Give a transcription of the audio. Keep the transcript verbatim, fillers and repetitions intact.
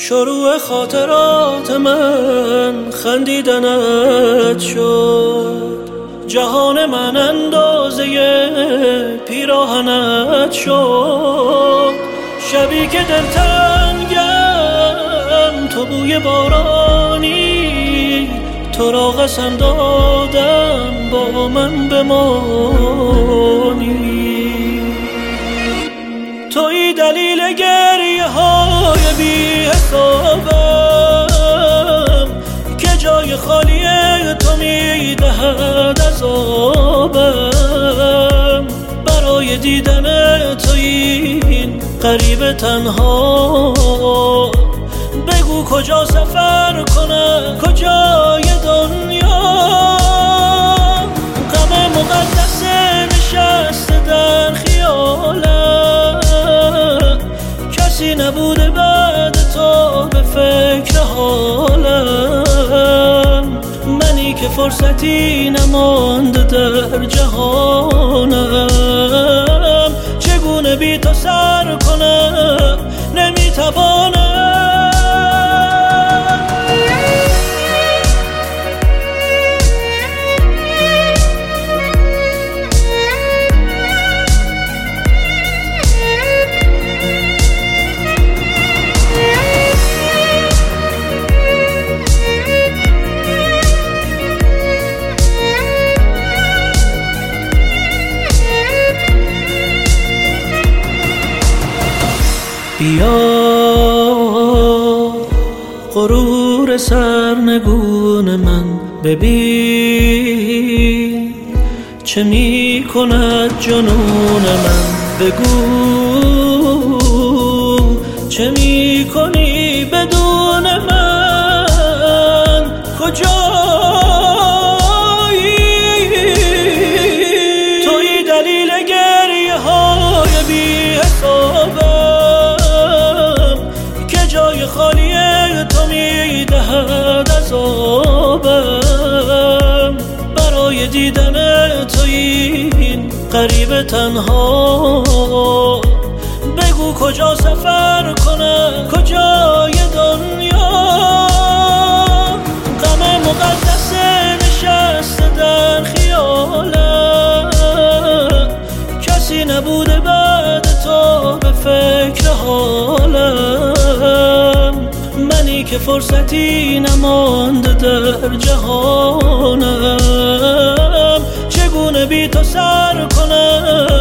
شروع خاطرات من خندیدنت شد، جهان من اندازه پیراهنت شد. شبی که دلتنگم تو بوی بارانی، تو را قسم دادم با من بمانی. توی دلیل گریه های بی حسابم که جای خالی تو میدهد عذابم. برای دیدن تو این غریب تنها، بگو کجا سفر کنم کجای دنیا. غم مقدس نشسته در خیالم، کسی نبوده بعد تو به فکر حالم. منی که فرصتی نمانده در جهانم، چگونه بی تو سر کنم نمیتوانم. بیا غرور سرنگون من ببین، چه می کند جنون من. بگو چه می کنی بدون من، کجایی؟ توی دلیل گریه های بی حسابم که جای خالی تو میدهد عذابم. برای دیدن تو این غریب تنها، بگو کجا سفر کنم کجای دنیا. غم مقدس نشسته در خیالم، کسی نبوده بعد تو به فکر حالم. منی که فرصتی نمانده در جهانم، چگونه بی تو سر کنم